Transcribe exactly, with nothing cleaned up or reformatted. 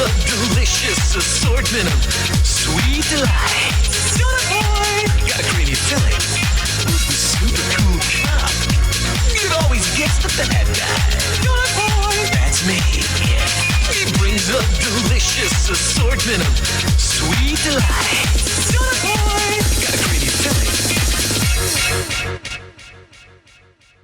a delicious assortment of sweet delights. Donut boy, got a creamy filling with the super cool cup. It always gets the bad guy. Donut boy, that's me. Yeah. He brings a delicious assortment of sweet delights. Donut boy.